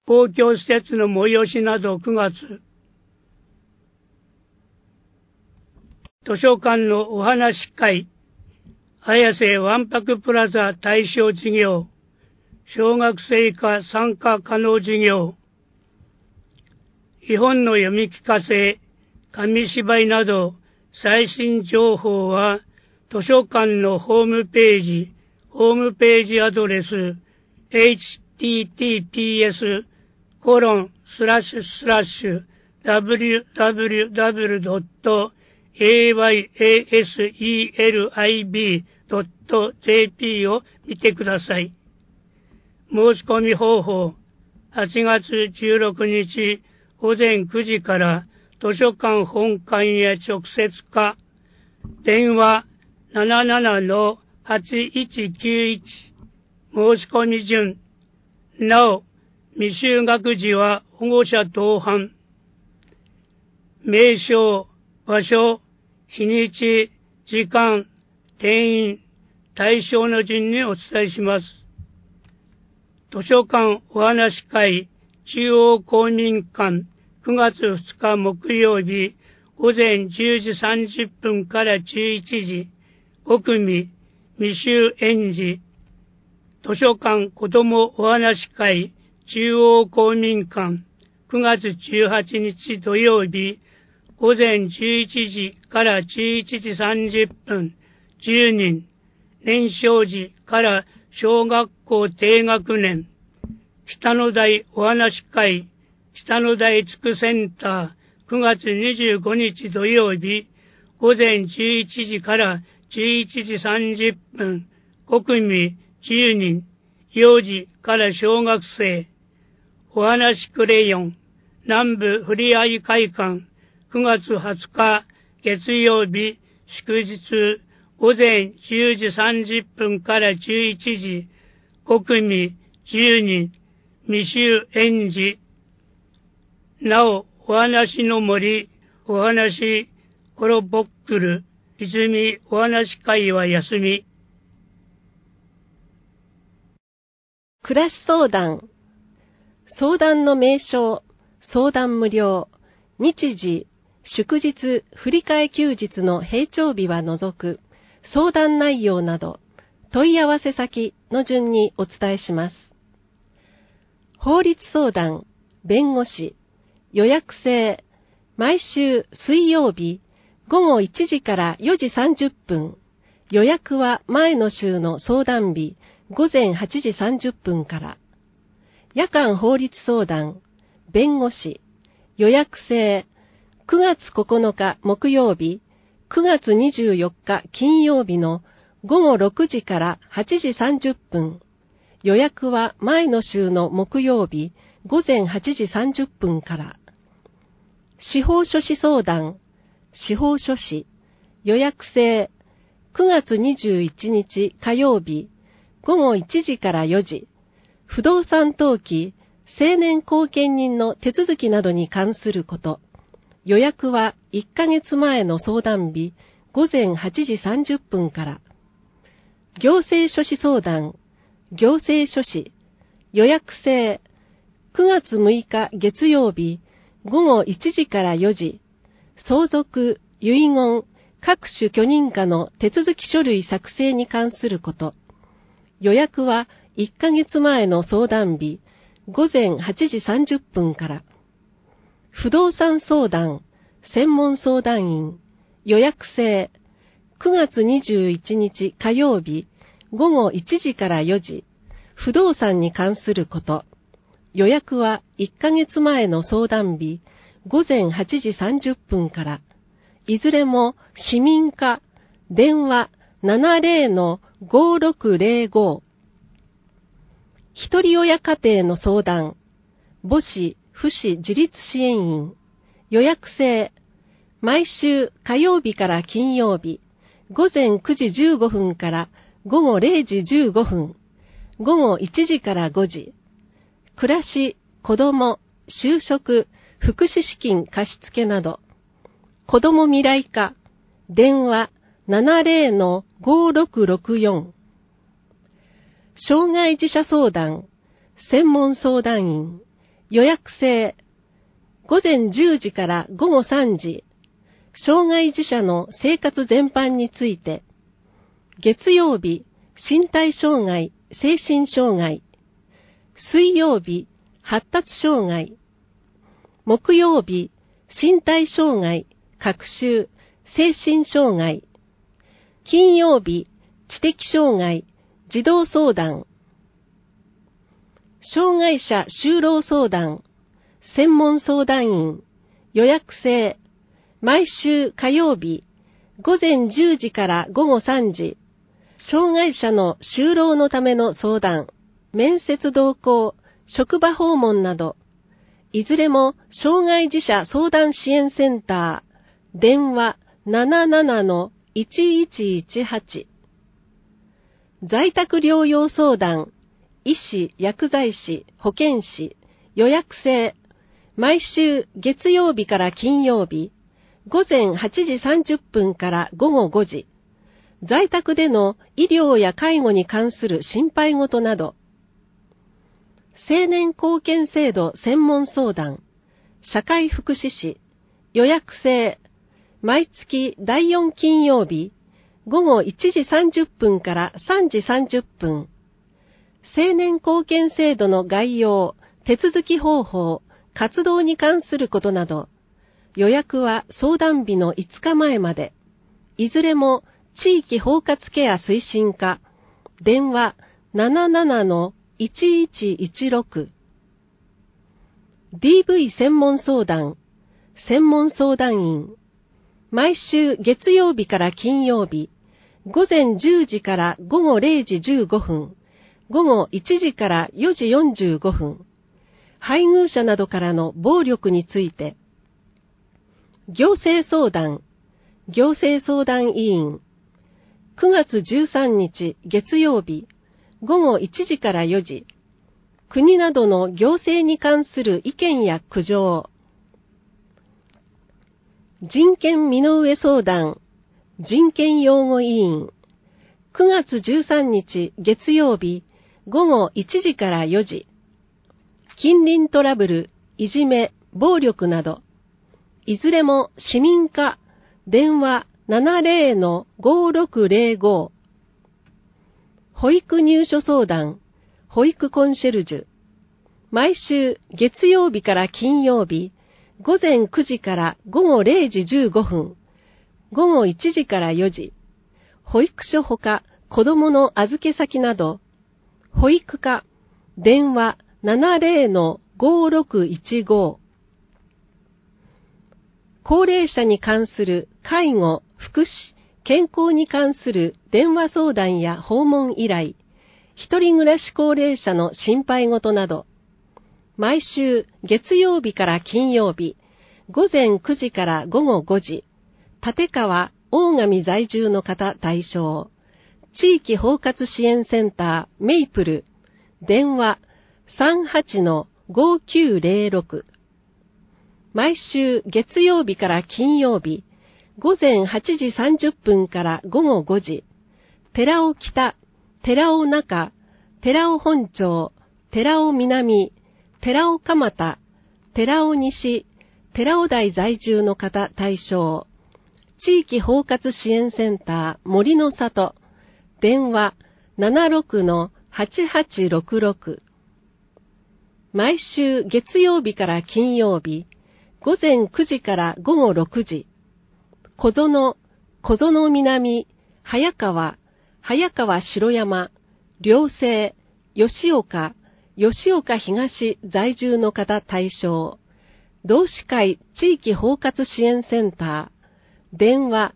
公共施設の催しなど9月、図書館のお話し会、綾瀬わんぱくプラザ対象事業、小学生以下参加可能事業、絵本の読み聞かせ、紙芝居など最新情報は図書館のホームページアドレス https://www.ayaselib.jp を見てください。申し込み方法、8月16日午前9時から図書館本館へ直接か、電話 77-8191 申し込み順。なお、未就学児は保護者同伴。名称、場所、日にち、時間、定員、対象の順にお伝えします。図書館お話し会中央公民館9月2日木曜日午前10時30分から11時5組未就園児図書館子どもお話し会中央公民館9月18日土曜日午前11時から11時30分10人年少児から小学校低学年北の台お話し会北の台地区センター9月25日土曜日午前11時から11時30分5組10人幼児から小学生お話クレヨン南部ふりあい会館9月20日月曜日祝日午前10時30分から11時5組10人未就園児なおお話の森お話コロボックル泉お話会は休み。 暮らし相談相談の名称相談無料日時祝日振り替え休日の平常日は除く相談内容など問い合わせ先の順にお伝えします。法律相談、弁護士、予約制、毎週水曜日午後1時から4時30分、予約は前の週の相談日午前8時30分から。夜間法律相談、弁護士、予約制、9月9日木曜日、9月24日金曜日の午後6時から8時30分、予約は前の週の木曜日午前8時30分から。司法書士相談、司法書士、予約制、9月21日火曜日午後1時から4時、不動産登記、成年後見人の手続きなどに関すること。予約は1ヶ月前の相談日午前8時30分から。行政書士相談、行政書士、予約制、9月6日月曜日午後1時から4時、相続、遺言、各種許認可の手続き書類作成に関すること。予約は1ヶ月前の相談日午前8時30分から。不動産相談、専門相談員、予約制、9月21日火曜日午後1時から4時、不動産に関すること。予約は1ヶ月前の相談日午前8時30分から。いずれも市民課、電話 70-5605。一人親家庭の相談、母子、父子自立支援員、予約制、毎週火曜日から金曜日、午前9時15分から午後0時15分、午後1時から5時、暮らし、子ども、就職、福祉資金貸付など、子ども未来課、電話 70-5664。障害児者相談、専門相談員、 予約制、午前10時から午後3時、障害児者の生活全般について、月曜日、身体障害、精神障害、水曜日、発達障害、木曜日、身体障害、学習、精神障害、金曜日、知的障害、児童相談、障害者就労相談、専門相談員、予約制、毎週火曜日、午前10時から午後3時、障害者の就労のための相談、面接同行、職場訪問など、いずれも障害児者相談支援センター、電話 77-1118。在宅療養相談、医師、薬剤師、保健師、予約制、毎週月曜日から金曜日、午前8時30分から午後5時、在宅での医療や介護に関する心配事など、青年貢献制度専門相談、社会福祉士、予約制、毎月第4金曜日、午後1時30分から3時30分、青年貢献制度の概要、手続き方法、活動に関することなど、予約は相談日の5日前まで、いずれも地域包括ケア推進課、電話 77-1116。DV 専門相談、専門相談員、毎週月曜日から金曜日、午前10時から午後0時15分、午後1時から4時45分、配偶者などからの暴力について、行政相談、行政相談委員、9月13日月曜日、午後1時から4時、国などの行政に関する意見や苦情、人権身の上相談、人権擁護委員、9月13日月曜日、午後1時から4時、近隣トラブル、いじめ、暴力など、いずれも市民課、電話 70-5605。保育入所相談、保育コンシェルジュ。毎週月曜日から金曜日、午前9時から午後0時15分、午後1時から4時、保育所ほか子供の預け先など、保育課、電話 70-5615。高齢者に関する介護、福祉、健康に関する電話相談や訪問依頼、一人暮らし高齢者の心配事など、毎週月曜日から金曜日、午前9時から午後5時、立川、大上在住の方対象、地域包括支援センターメイプル、電話 38-5906。毎週月曜日から金曜日、午前8時30分から午後5時、寺尾北、寺尾中、寺尾本町、寺尾南、寺尾蒲田、寺尾西、寺尾台在住の方対象、地域包括支援センター森の里、電話 76-8866。毎週月曜日から金曜日、午前9時から午後6時、小園、小園南、早川、早川城山、両西、吉岡、吉岡東在住の方対象、同志会地域包括支援センター、電話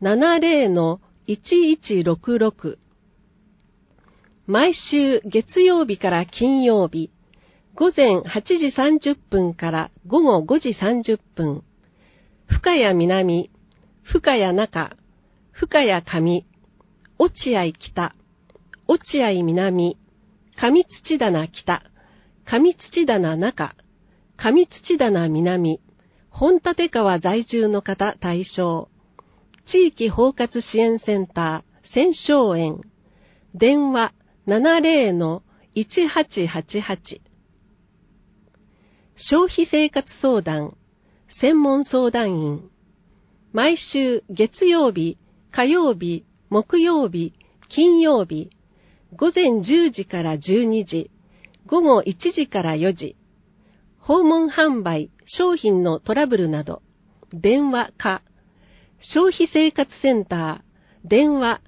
70-1166。毎週月曜日から金曜日、午前8時30分から午後5時30分、深谷南、深谷中、深谷上、落合北、落合南、上土棚北、上土棚中、上土棚南、本立川在住の方対象、地域包括支援センター、千松園、電話 70-1888。 消費生活相談専門相談員、毎週月曜日、火曜日、木曜日、金曜日、午前10時から12時、午後1時から4時、訪問販売、商品のトラブルなど、電話か、消費生活センター、電話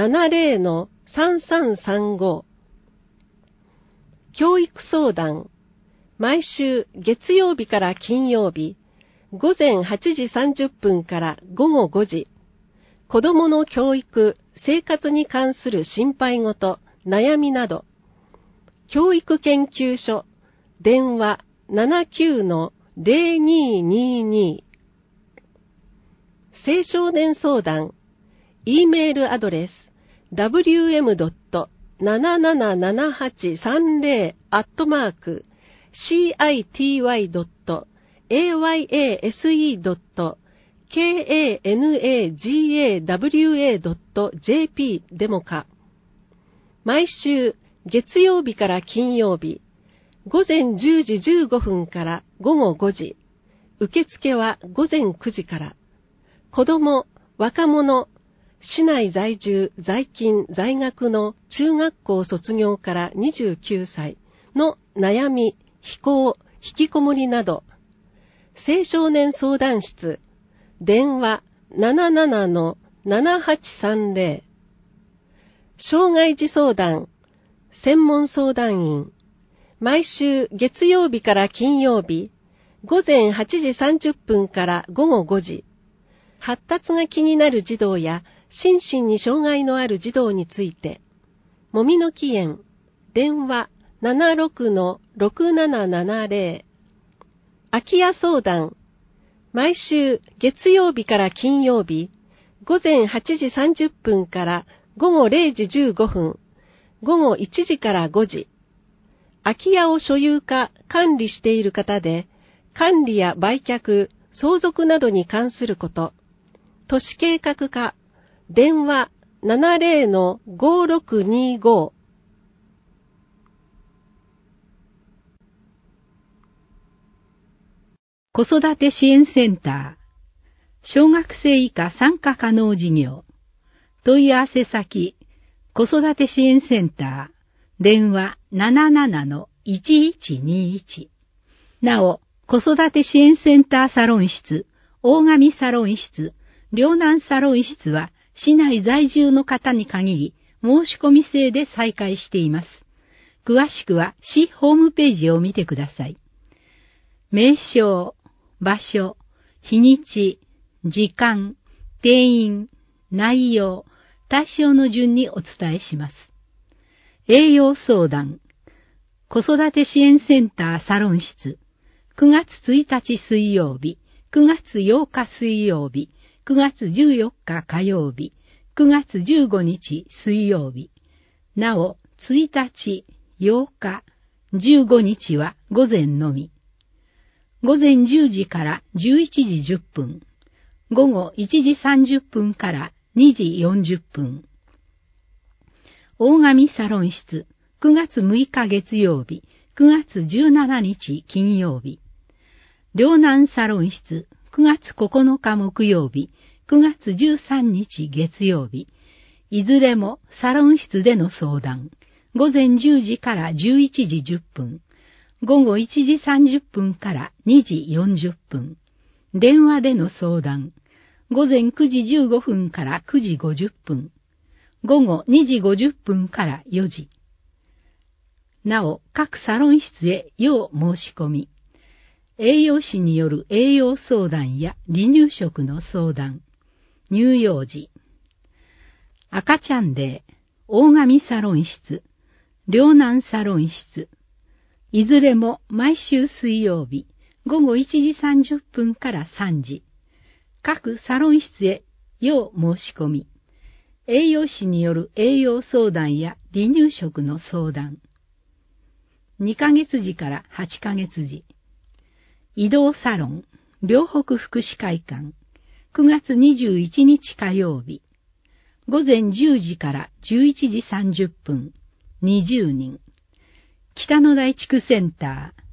70-3335、教育相談、毎週月曜日から金曜日、午前8時30分から午後5時、子どもの教育、生活に関する心配事、悩みなど、教育研究所、電話 79-0222、青少年相談、E メールアドレス www.778-city.ayase.kanagawa.jp でもか、毎週月曜日から金曜日、午前10時15分から午後5時、受付は午前9時から、子ども、若者、市内在住、在勤、在学の中学校卒業から29歳の悩み、非行、引きこもりなど、青少年相談室、電話 77-7830、障害児相談、専門相談員、毎週月曜日から金曜日、午前8時30分から午後5時、発達が気になる児童や心身に障害のある児童について、もみの木園、電話 76-6770、空き家相談、毎週月曜日から金曜日、午前8時30分から午後0時15分、午後1時から5時、空き家を所有か管理している方で、管理や売却、相続などに関すること、都市計画課、電話 70-5625、 子育て支援センター、小学生以下参加可能事業、問い合わせ先、子育て支援センター、電話 77-1121。なお、子育て支援センターサロン室、大神サロン室、両南サロン室は、市内在住の方に限り、申し込み制で再開しています。詳しくは、市ホームページを見てください。名称、場所、日にち、時間、定員、内容、対象の順にお伝えします。栄養相談、子育て支援センターサロン室、9月1日水曜日、9月8日水曜日、9月14日火曜日、9月15日水曜日。なお、1日、8日、15日は午前のみ。午前10時から11時10分。午後1時30分から2時40分。大神サロン室、9月6日月曜日、9月17日金曜日。両南サロン室、9月9日木曜日、9月13日月曜日。いずれもサロン室での相談。午前10時から11時10分。午後1時30分から2時40分。電話での相談。午前9時15分から9時50分。午後2時50分から4時。なお、各サロン室へ要申し込み。栄養士による栄養相談や離乳食の相談。乳幼児。赤ちゃんデー、大神サロン室、両南サロン室。いずれも毎週水曜日、午後1時30分から3時。各サロン室へ要申し込み。栄養士による栄養相談や離乳食の相談。2ヶ月時から8ヶ月時。移動サロン、両北福祉会館。9月21日火曜日。午前10時から11時30分。20人。北野台地区センター、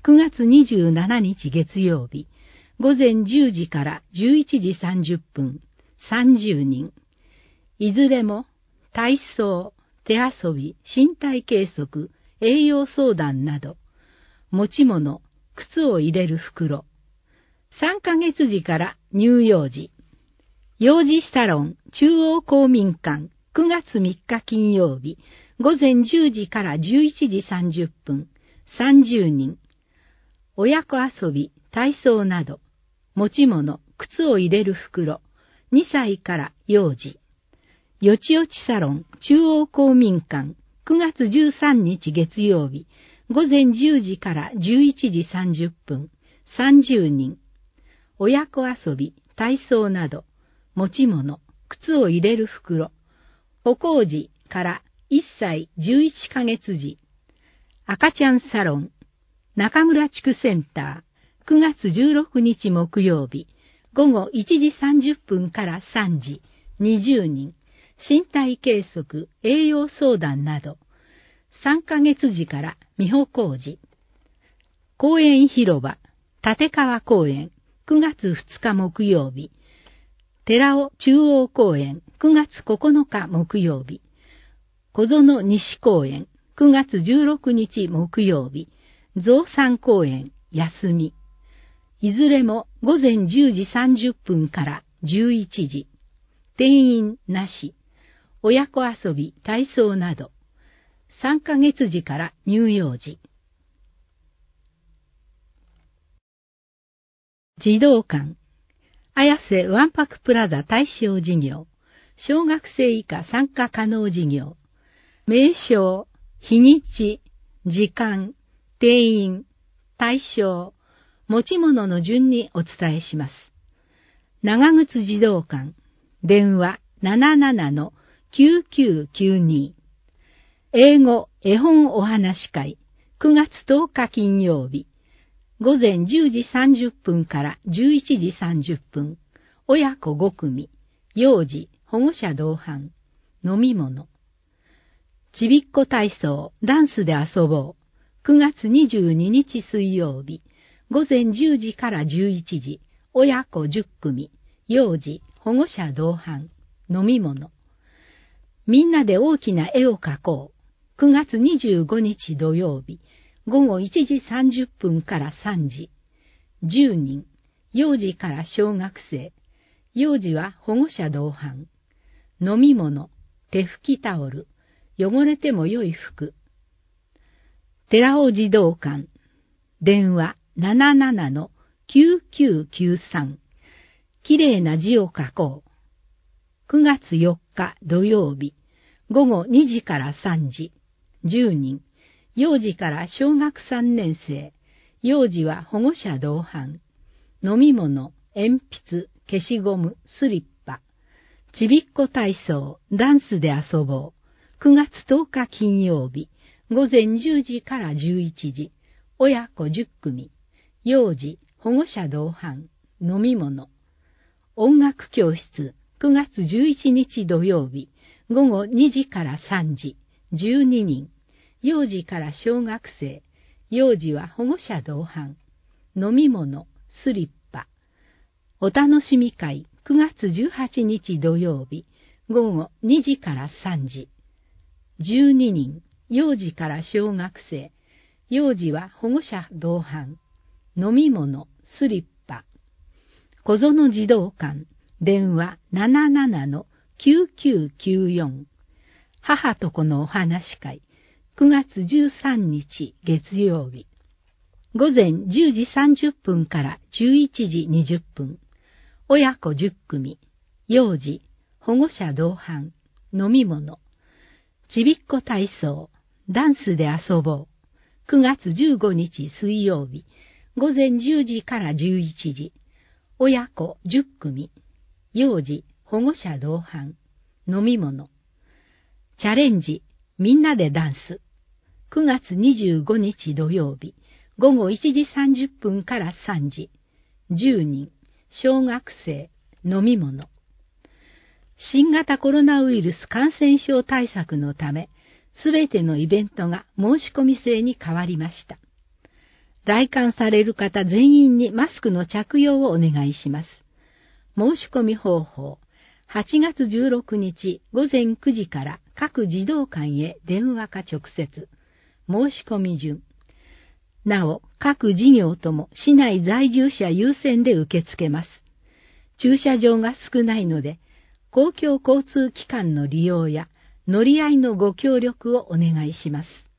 9月27日月曜日、午前10時から11時30分、30人。いずれも、体操、手遊び、身体計測、栄養相談など、持ち物、靴を入れる袋。3ヶ月時から乳幼児。幼児サロン中央公民館9月3日金曜日午前10時から11時30分30人。親子遊び、体操など、持ち物、靴を入れる袋。2歳から幼児。よちよちサロン中央公民館9月13日月曜日午前10時から11時30分30人。親子遊び、体操など、持ち物、靴を入れる袋。歩行児から1歳11ヶ月時。赤ちゃんサロン、中村地区センター、9月16日木曜日、午後1時30分から3時、20人。身体計測、栄養相談など、3ヶ月時から美保工事。公園広場、立川公園、9月2日木曜日。寺尾中央公園、9月9日木曜日。小園西公園、9月16日木曜日。増産公園、休み。いずれも午前10時30分から11時。定員なし。親子遊び、体操など。3ヶ月時から乳幼児。児童館、綾瀬わんぱくプラザ対象事業、小学生以下参加可能事業、名称、日にち、時間、定員、対象、持ち物の順にお伝えします。長靴児童館、電話 77-9992。英語絵本お話会、9月10日金曜日。午前10時30分から11時30分。親子5組。幼児、保護者同伴。飲み物。ちびっこ体操、ダンスで遊ぼう。9月22日水曜日。午前10時から11時。親子10組。幼児、保護者同伴。飲み物。みんなで大きな絵を描こう。9月25日土曜日。午後1時30分から3時。10人。幼児から小学生。幼児は保護者同伴。飲み物。手拭きタオル。汚れても良い服。寺尾児童館。電話 77-9993。きれいな字を書こう。9月4日土曜日。午後2時から3時。10人。幼児から小学3年生。幼児は保護者同伴。飲み物、鉛筆、消しゴム、スリッパ。ちびっこ体操、ダンスで遊ぼう。9月10日金曜日。午前10時から11時。親子10組。幼児、保護者同伴。飲み物。音楽教室、9月11日土曜日。午後2時から3時。12人。幼児から小学生。幼児は保護者同伴。飲み物、スリッパ。お楽しみ会、9月18日土曜日。午後2時から3時。12人。幼児から小学生。幼児は保護者同伴。飲み物、スリッパ。小園児童館。電話 77-9994。母と子のお話会。9月13日月曜日。午前10時30分から11時20分。親子10組。幼児、保護者同伴。飲み物。ちびっこ体操。ダンスで遊ぼう。9月15日水曜日。午前10時から11時。親子10組。幼児、保護者同伴。飲み物。チャレンジ。みんなでダンス。9月25日土曜日。午後1時30分から3時。10人。小学生。飲み物。新型コロナウイルス感染症対策のため、すべてのイベントが申し込み制に変わりました。 来館される方全員にマスクの着用をお願いします。申し込み方法、8月16日午前9時から各児童館へ電話か直接。申し込み順。なお、各事業とも市内在住者優先で受け付けます。駐車場が少ないので、公共交通機関の利用や乗り合いのご協力をお願いします。